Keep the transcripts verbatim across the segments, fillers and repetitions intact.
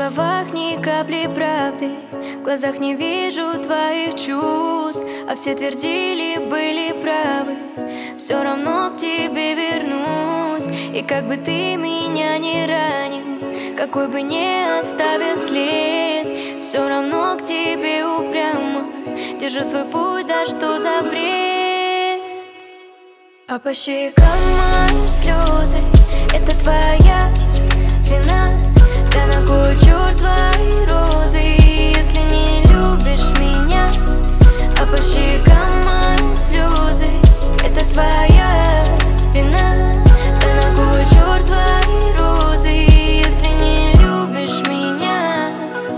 словах ни капли правды, в глазах не вижу твоих чувств. А все твердили, были правы, все равно к тебе вернусь. И как бы ты меня не ранил, какой бы ни оставил след, все равно к тебе упрямо держу свой путь, да что за бред. А по щекам моим слезы, это твоя вина. Да на кой черт твои розы, если не любишь меня? А по щекам моим слезы, это твоя вина. Да на кой черт твои розы, если не любишь меня?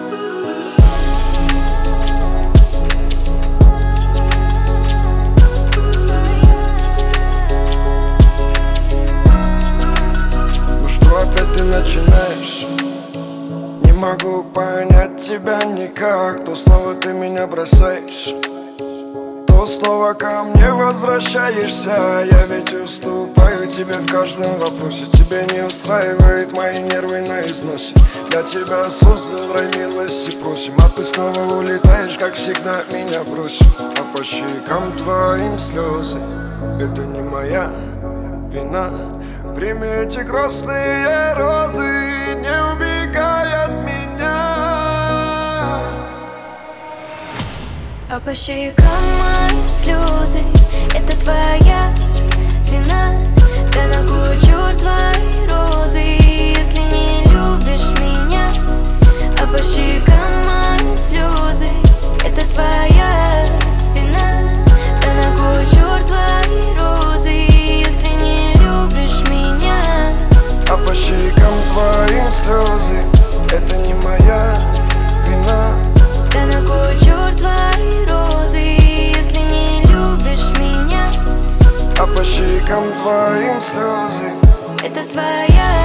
Ну что опять ты начинаешь? Не могу понять тебя никак. То снова ты меня бросаешь, то снова ко мне возвращаешься. Я ведь уступаю тебе в каждом вопросе. Тебе не устраивает мои нервы на износе. Я тебя создал, рай милости просим, а ты снова улетаешь, как всегда меня бросив. А по щекам твоим слезы, это не моя вина. Прими эти грустные розы, не убегай от меня. А по щекам моим слезы, это твоя вина. Да на кой черт твои розы, если не любишь меня? А по щекам моим слезы, это твоя вина. Да на кой черт твои розы, если не любишь меня? А по щекам твоим слезы, это не моя вина. Да на кой черт твои розы, если не любишь меня? А по щекам твоим слезы, это твоя